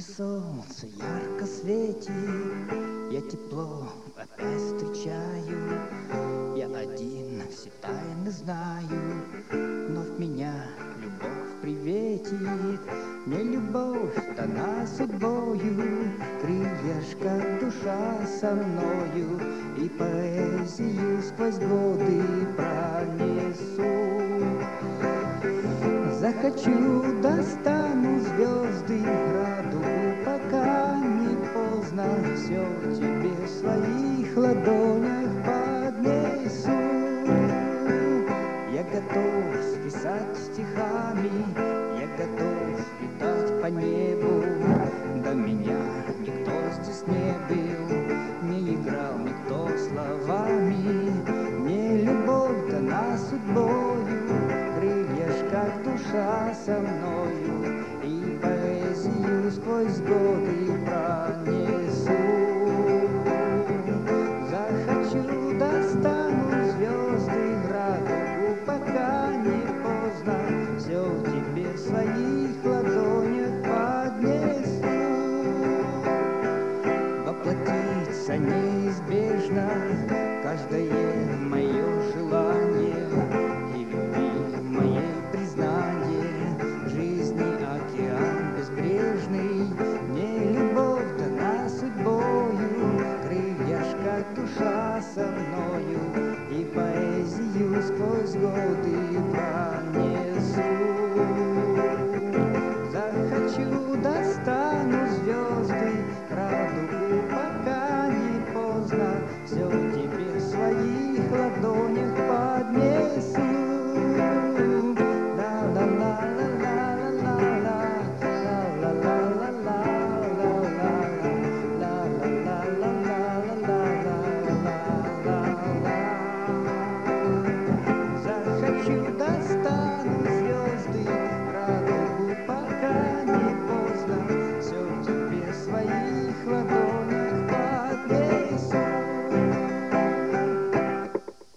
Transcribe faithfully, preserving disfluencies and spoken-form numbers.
солнце ярко светит, я тепло опять встречаю. Я один все тайны знаю, вновь меня любовь приветит. Мне любовь дана судьбою, крыльяшка душа со мною, и поэзию сквозь годы пронесу. Захочу, достану звезды, радугу, пока не поздно, все тебе в своих ладонях поднесу. Я готов списать стихами, я готов летать по небу. До меня никто здесь не был, не играл никто словами. Мне любовь дана судьбою, крыльяшка душа со мною, и поэзию сквозь годы пронесу. Захочу, достану звезды, радугу, пока не поздно, все в тебе в своих ладонях поднесу. Воплотиться неизбежно каждое мое желание, и любви моей признание, жизни океан безбрежный. Мне любовь дана судьбою, крыльяшка душа со мною, и поэзию сквозь годы